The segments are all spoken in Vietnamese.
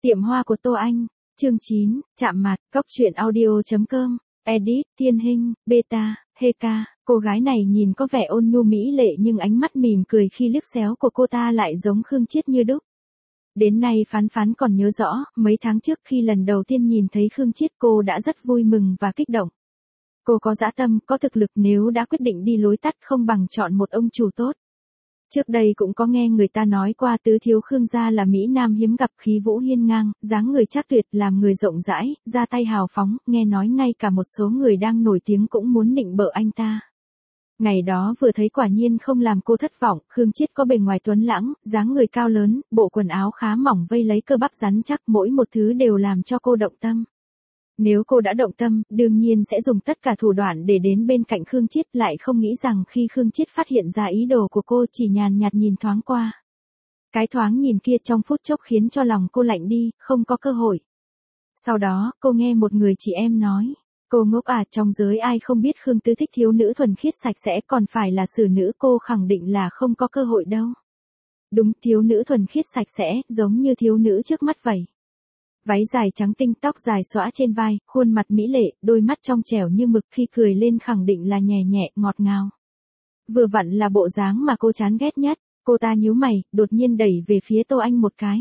Tiệm hoa của Tô Anh, chương 9, chạm mặt, góc truyện audio.com, edit, Thiên Hinh, beta, Heka. Cô gái này nhìn có vẻ ôn nhu mỹ lệ nhưng ánh mắt mỉm cười khi liếc xéo của cô ta lại giống Khương Chiết như đúc. Đến nay Phán Phán còn nhớ rõ, mấy tháng trước khi lần đầu tiên nhìn thấy Khương Chiết cô đã rất vui mừng và kích động. Cô có dã tâm, có thực lực, nếu đã quyết định đi lối tắt không bằng chọn một ông chủ tốt. Trước đây cũng có nghe người ta nói qua tứ thiếu Khương gia là mỹ nam hiếm gặp, khí vũ hiên ngang, dáng người trác tuyệt, làm người rộng rãi, ra tay hào phóng, nghe nói ngay cả một số người đang nổi tiếng cũng muốn nịnh bợ anh ta. Ngày đó vừa thấy quả nhiên không làm cô thất vọng, Khương Chiết có bề ngoài tuấn lãng, dáng người cao lớn, bộ quần áo khá mỏng vây lấy cơ bắp rắn chắc, mỗi một thứ đều làm cho cô động tâm. Nếu cô đã động tâm, đương nhiên sẽ dùng tất cả thủ đoạn để đến bên cạnh Khương Chiết, lại không nghĩ rằng khi Khương Chiết phát hiện ra ý đồ của cô chỉ nhàn nhạt nhìn thoáng qua. Cái thoáng nhìn kia trong phút chốc khiến cho lòng cô lạnh đi, không có cơ hội. Sau đó, cô nghe một người chị em nói, cô ngốc à, trong giới ai không biết Khương Tứ thích thiếu nữ thuần khiết sạch sẽ, còn phải là xử nữ, cô khẳng định là không có cơ hội đâu. Đúng, thiếu nữ thuần khiết sạch sẽ, giống như thiếu nữ trước mắt vậy. Váy dài trắng tinh, tóc dài xõa trên vai, khuôn mặt mỹ lệ, đôi mắt trong trẻo như mực, khi cười lên khẳng định là nhẹ nhẹ, ngọt ngào. Vừa vặn là bộ dáng mà cô chán ghét nhất. Cô ta nhíu mày, đột nhiên đẩy về phía Tô Anh một cái.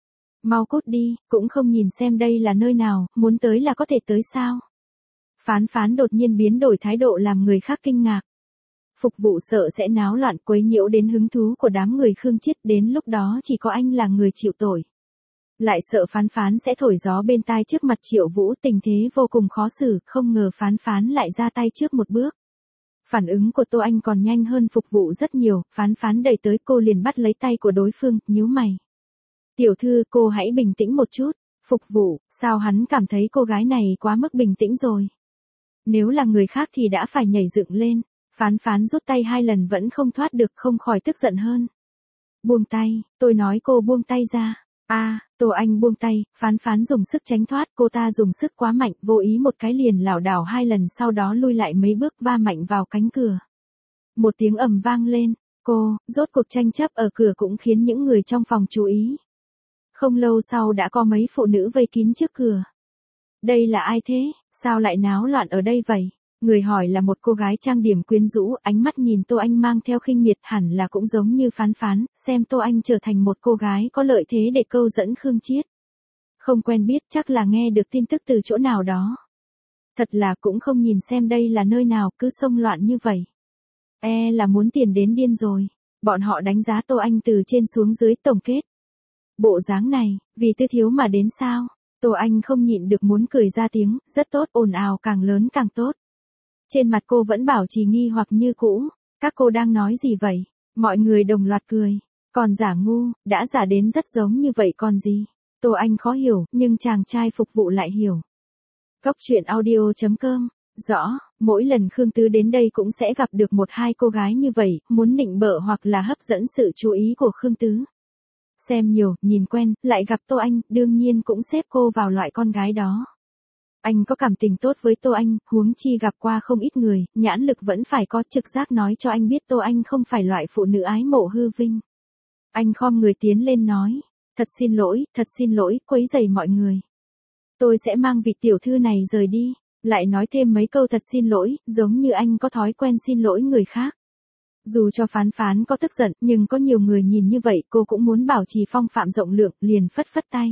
Mau cút đi, cũng không nhìn xem đây là nơi nào, muốn tới là có thể tới sao? Phán Phán đột nhiên biến đổi thái độ làm người khác kinh ngạc. Phục vụ sợ sẽ náo loạn quấy nhiễu đến hứng thú của đám người Khương Chiết, đến lúc đó chỉ có anh là người chịu tội. Lại sợ Phán Phán sẽ thổi gió bên tai trước mặt Triệu Vũ, tình thế vô cùng khó xử, không ngờ Phán Phán lại ra tay trước một bước. Phản ứng của Tô Anh còn nhanh hơn Phục vụ rất nhiều, Phán Phán đẩy tới cô liền bắt lấy tay của đối phương, nhíu mày. Tiểu thư, cô hãy bình tĩnh một chút. Phục vụ, sao hắn cảm thấy cô gái này quá mức bình tĩnh rồi. Nếu là người khác thì đã phải nhảy dựng lên. Phán Phán rút tay 2 lần vẫn không thoát được, không khỏi tức giận hơn. Buông tay, tôi nói cô buông tay ra. Tô Anh buông tay, Phán Phán dùng sức tránh thoát, cô ta dùng sức quá mạnh, vô ý một cái liền lảo đảo 2 lần, sau đó lui lại mấy bước, va mạnh vào cánh cửa. Một tiếng ầm vang lên, rốt cuộc tranh chấp ở cửa cũng khiến những người trong phòng chú ý. Không lâu sau đã có mấy phụ nữ vây kín trước cửa. Đây là ai thế, sao lại náo loạn ở đây vậy? Người hỏi là một cô gái trang điểm quyến rũ, ánh mắt nhìn Tô Anh mang theo khinh miệt, hẳn là cũng giống như Phán Phán, xem Tô Anh trở thành một cô gái có lợi thế để câu dẫn Khương Chiết. Không quen biết, chắc là nghe được tin tức từ chỗ nào đó. Thật là cũng không nhìn xem đây là nơi nào, cứ xông loạn như vậy. Là muốn tiền đến điên rồi. Bọn họ đánh giá Tô Anh từ trên xuống dưới, tổng kết. Bộ dáng này, vì tư thiếu mà đến sao? Tô Anh không nhịn được muốn cười ra tiếng, rất tốt, ồn ào càng lớn càng tốt. Trên mặt cô vẫn bảo trì nghi hoặc như cũ. Các cô đang nói gì vậy? Mọi người đồng loạt cười. Còn giả ngu, đã giả đến rất giống như vậy còn gì? Tô Anh khó hiểu, nhưng chàng trai Phục vụ lại hiểu. Góc truyện audio.com. Rõ, mỗi lần Khương Tứ đến đây cũng sẽ gặp được 1-2 cô gái như vậy, muốn nịnh bợ hoặc là hấp dẫn sự chú ý của Khương Tứ. Xem nhiều, nhìn quen, lại gặp Tô Anh, đương nhiên cũng xếp cô vào loại con gái đó. Anh có cảm tình tốt với Tô Anh, huống chi gặp qua không ít người, nhãn lực vẫn phải có, trực giác nói cho anh biết Tô Anh không phải loại phụ nữ ái mộ hư vinh. Anh khom người tiến lên nói, thật xin lỗi, quấy rầy mọi người. Tôi sẽ mang vị tiểu thư này rời đi, lại nói thêm mấy câu thật xin lỗi, giống như anh có thói quen xin lỗi người khác. Dù cho Phán Phán có tức giận, nhưng có nhiều người nhìn như vậy, cô cũng muốn bảo trì phong phạm rộng lượng, liền phất phất tay.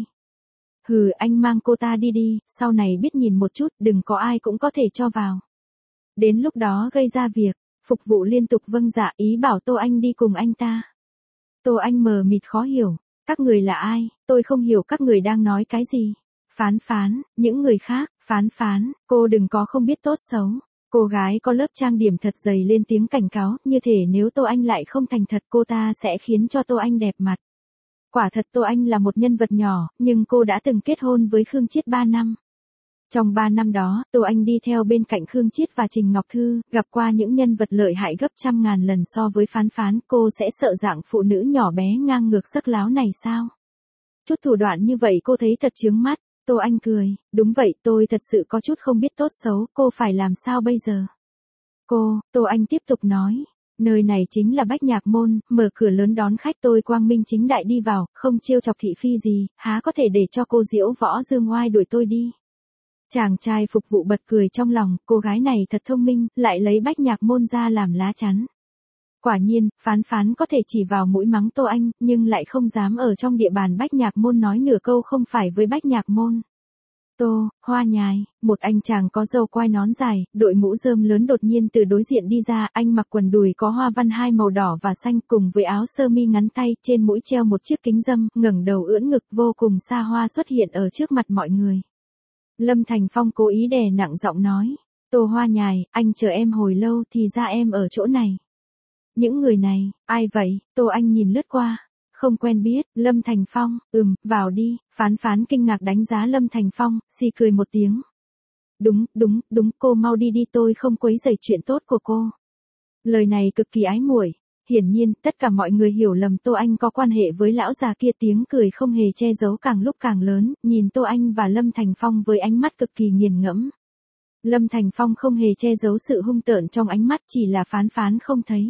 Hừ, anh mang cô ta đi đi, sau này biết nhìn một chút, đừng có ai cũng có thể cho vào. Đến lúc đó gây ra việc, Phục vụ liên tục vâng dạ, ý bảo Tô Anh đi cùng anh ta. Tô Anh mờ mịt khó hiểu, các người là ai, tôi không hiểu các người đang nói cái gì. Phán Phán, những người khác, Phán Phán, cô đừng có không biết tốt xấu. Cô gái có lớp trang điểm thật dày lên tiếng cảnh cáo, như thể nếu Tô Anh lại không thành thật cô ta sẽ khiến cho Tô Anh đẹp mặt. Quả thật Tô Anh là một nhân vật nhỏ, nhưng cô đã từng kết hôn với Khương Chiết 3 năm. Trong 3 năm đó, Tô Anh đi theo bên cạnh Khương Chiết và Trình Ngọc Thư, gặp qua những nhân vật lợi hại gấp trăm ngàn lần so với Phán Phán, cô sẽ sợ dạng phụ nữ nhỏ bé ngang ngược sắc láo này sao? Chút thủ đoạn như vậy cô thấy thật chướng mắt. Tô Anh cười, đúng vậy, tôi thật sự có chút không biết tốt xấu, cô phải làm sao bây giờ? Tô Anh tiếp tục nói, Nơi này chính là Bách Nhạc Môn, mở cửa lớn đón khách tôi quang minh chính đại đi vào, không trêu chọc thị phi gì, há có thể để cho cô Diễu Võ Dương Oai đuổi tôi đi. Chàng trai phục vụ bật cười trong lòng, cô gái này thật thông minh, lại lấy Bách Nhạc Môn ra làm lá chắn. Quả nhiên, phán phán có thể chỉ vào mũi mắng Tô Anh, nhưng lại không dám ở trong địa bàn Bách Nhạc Môn nói nửa câu không phải với Bách Nhạc Môn. Tô, Hoa Nhài, một anh chàng có râu quai nón dài, đội mũ rơm lớn đột nhiên từ đối diện đi ra, anh mặc quần đùi có hoa văn hai màu đỏ và xanh cùng với áo sơ mi ngắn tay, trên mũi treo một chiếc kính râm, ngẩng đầu ưỡn ngực vô cùng xa hoa xuất hiện ở trước mặt mọi người. Lâm Thành Phong cố ý đè nặng giọng nói, Tô Hoa Nhài, anh chờ em hồi lâu thì ra em ở chỗ này. Những người này, ai vậy? Tô Anh nhìn lướt qua. Không quen biết, Lâm Thành Phong, vào đi, phán kinh ngạc đánh giá Lâm Thành Phong, xì cười một tiếng. Đúng, cô mau đi đi tôi không quấy rầy chuyện tốt của cô. Lời này cực kỳ ái muội. Hiển nhiên, tất cả mọi người hiểu lầm Tô Anh có quan hệ với lão già kia, tiếng cười không hề che giấu càng lúc càng lớn, nhìn Tô Anh và Lâm Thành Phong với ánh mắt cực kỳ nghiền ngẫm. Lâm Thành Phong không hề che giấu sự hung tợn trong ánh mắt, chỉ là phán không thấy.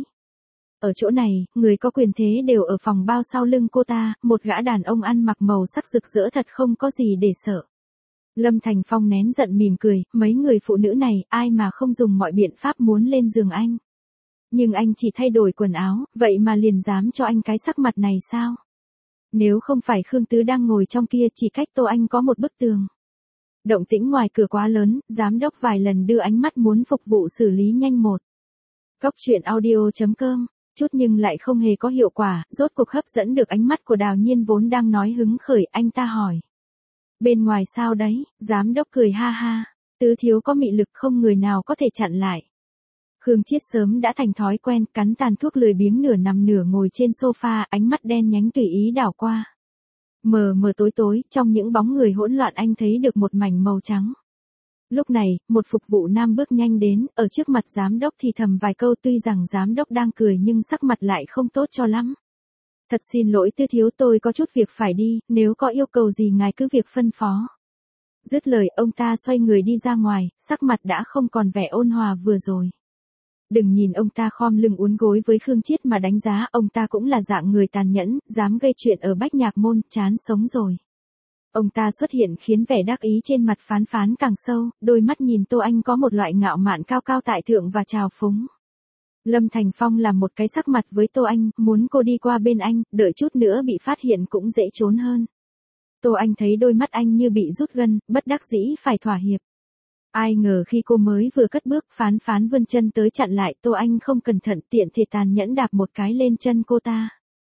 Ở chỗ này, người có quyền thế đều ở phòng bao sau lưng cô ta, một gã đàn ông ăn mặc màu sắc rực rỡ thật không có gì để sợ. Lâm Thành Phong nén giận mỉm cười, mấy người phụ nữ này, ai mà không dùng mọi biện pháp muốn lên giường anh. Nhưng anh chỉ thay đổi quần áo, vậy mà liền dám cho anh cái sắc mặt này sao? Nếu không phải Khương Tứ đang ngồi trong kia chỉ cách Tô Anh có một bức tường. Động tĩnh ngoài cửa quá lớn, giám đốc vài lần đưa ánh mắt muốn phục vụ xử lý nhanh một. Cóc truyện audio.com chút nhưng lại không hề có hiệu quả, rốt cuộc hấp dẫn được ánh mắt của Đào Nhiên vốn đang nói hứng khởi, anh ta hỏi. Bên ngoài sao đấy, giám đốc cười ha ha, Tứ thiếu có mị lực không người nào có thể chặn lại. Khương Chiết sớm đã thành thói quen, cắn tàn thuốc lười biếng nửa nằm nửa ngồi trên sofa, ánh mắt đen nhánh tùy ý đảo qua. Mờ mờ tối tối, trong những bóng người hỗn loạn anh thấy được một mảnh màu trắng. Lúc này, một phục vụ nam bước nhanh đến, ở trước mặt giám đốc thì thầm vài câu, tuy rằng giám đốc đang cười nhưng sắc mặt lại không tốt cho lắm. Thật xin lỗi Tư thiếu, tôi có chút việc phải đi, nếu có yêu cầu gì ngài cứ việc phân phó. Dứt lời ông ta xoay người đi ra ngoài, sắc mặt đã không còn vẻ ôn hòa vừa rồi. Đừng nhìn ông ta khom lưng uốn gối với Khương Chiết mà đánh giá, ông ta cũng là dạng người tàn nhẫn, dám gây chuyện ở Bách Nhạc Môn, chán sống rồi. Ông ta xuất hiện khiến vẻ đắc ý trên mặt phán càng sâu, đôi mắt nhìn Tô Anh có một loại ngạo mạn cao cao tại thượng và trào phúng. Lâm Thành Phong làm một cái sắc mặt với Tô Anh, muốn cô đi qua bên anh, đợi chút nữa bị phát hiện cũng dễ trốn hơn. Tô Anh thấy đôi mắt anh như bị rút gân, bất đắc dĩ phải thỏa hiệp. Ai ngờ khi cô mới vừa cất bước, phán vươn chân tới chặn lại, Tô Anh không cẩn thận tiện thể tàn nhẫn đạp một cái lên chân cô ta.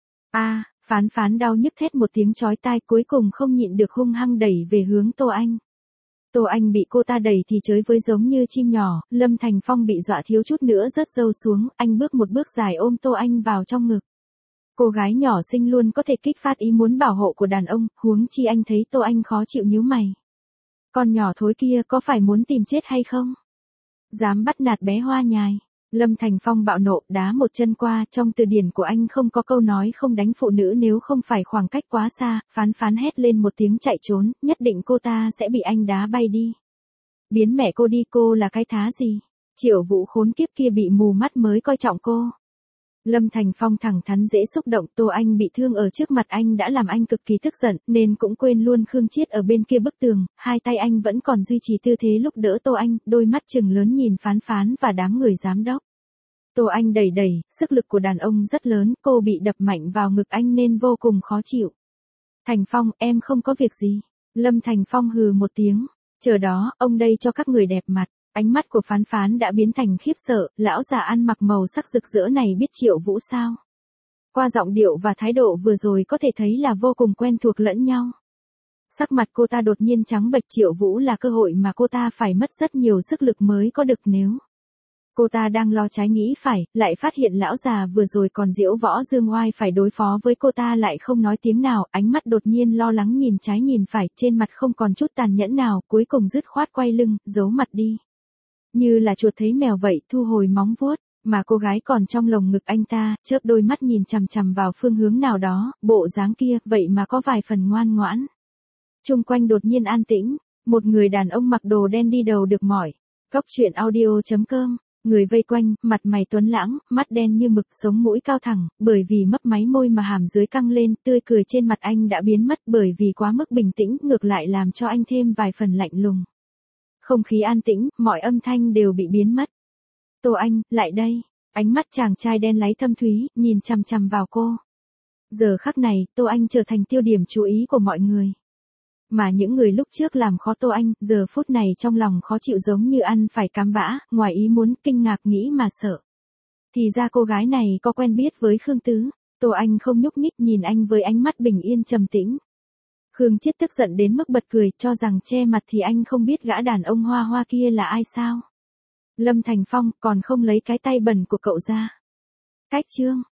Phán đau nhức thét một tiếng chói tai, cuối cùng không nhịn được hung hăng đẩy về hướng Tô Anh. Tô Anh bị cô ta đẩy thì chới với giống như chim nhỏ, Lâm Thành Phong bị dọa thiếu chút nữa rớt râu xuống, anh bước một bước dài ôm Tô Anh vào trong ngực. Cô gái nhỏ xinh luôn có thể kích phát ý muốn bảo hộ của đàn ông, huống chi anh thấy Tô Anh khó chịu nhíu mày. Con nhỏ thối kia có phải muốn tìm chết hay không? Dám bắt nạt bé Hoa Nhài. Lâm Thành Phong bạo nộ đá một chân qua, trong từ điển của anh không có câu nói không đánh phụ nữ nếu không phải khoảng cách quá xa, phán hét lên một tiếng chạy trốn, nhất định cô ta sẽ bị anh đá bay đi. Biến mẹ cô đi, cô là cái thá gì? Triệu Vũ khốn kiếp kia bị mù mắt mới coi trọng cô. Lâm Thành Phong thẳng thắn dễ xúc động, Tô Anh bị thương ở trước mặt anh đã làm anh cực kỳ tức giận, nên cũng quên luôn Khương Chiết ở bên kia bức tường, hai tay anh vẫn còn duy trì tư thế lúc đỡ Tô Anh, đôi mắt trừng lớn nhìn phán và đám người giám đốc. Tô Anh đẩy, sức lực của đàn ông rất lớn, cô bị đập mạnh vào ngực anh nên vô cùng khó chịu. Thành Phong, em không có việc gì. Lâm Thành Phong hừ một tiếng, chờ đó, ông đây cho các người đẹp mặt. Ánh mắt của phán đã biến thành khiếp sợ, lão già ăn mặc màu sắc rực rỡ này biết Triệu Vũ sao? Qua giọng điệu và thái độ vừa rồi có thể thấy là vô cùng quen thuộc lẫn nhau. Sắc mặt cô ta đột nhiên trắng bệch, Triệu Vũ là cơ hội mà cô ta phải mất rất nhiều sức lực mới có được nếu. Cô ta đang lo trái nghĩ phải, lại phát hiện lão già vừa rồi còn Diễu Võ Dương Oai phải đối phó với cô ta lại không nói tiếng nào, ánh mắt đột nhiên lo lắng nhìn trái nhìn phải, trên mặt không còn chút tàn nhẫn nào, cuối cùng dứt khoát quay lưng, giấu mặt đi. Như là chuột thấy mèo vậy, thu hồi móng vuốt, mà cô gái còn trong lồng ngực anh ta, chớp đôi mắt nhìn chằm chằm vào phương hướng nào đó, bộ dáng kia, vậy mà có vài phần ngoan ngoãn. Chung quanh đột nhiên an tĩnh, một người đàn ông mặc đồ đen đi đầu được mỏi. Cóc truyện audio.com Người vây quanh, mặt mày tuấn lãng, mắt đen như mực, sống mũi cao thẳng, bởi vì mấp máy môi mà hàm dưới căng lên, tươi cười trên mặt anh đã biến mất bởi vì quá mức bình tĩnh, ngược lại làm cho anh thêm vài phần lạnh lùng. Không khí an tĩnh, mọi âm thanh đều bị biến mất. Tô Anh, lại đây. Ánh mắt chàng trai đen láy thâm thúy, nhìn chằm chằm vào cô. Giờ khắc này, Tô Anh trở thành tiêu điểm chú ý của mọi người. Mà những người lúc trước làm khó Tô Anh, giờ phút này trong lòng khó chịu giống như ăn phải cám bã, ngoài ý muốn, kinh ngạc nghĩ mà sợ. Thì ra cô gái này có quen biết với Khương Tứ. Tô Anh không nhúc nhích nhìn anh với ánh mắt bình yên trầm tĩnh. Khương Chiết tức giận đến mức bật cười, cho rằng che mặt thì anh không biết gã đàn ông hoa hoa kia là ai sao. Lâm Thành Phong còn không lấy cái tay bẩn của cậu ra. Cách chương.